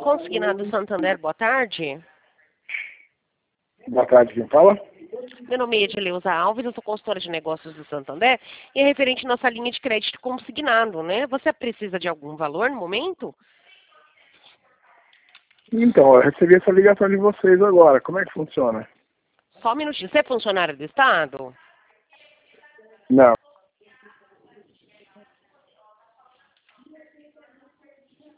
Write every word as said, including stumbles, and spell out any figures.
Consignado Santander, boa tarde. Boa tarde, quem fala? Meu nome é Edileuza Alves, eu sou consultora de negócios do Santander e é referente à nossa linha de crédito consignado, né? Você precisa de algum valor no momento? Então, eu recebi essa ligação de vocês agora. Como é que funciona? Só um minutinho. Você é funcionário do Estado? Não.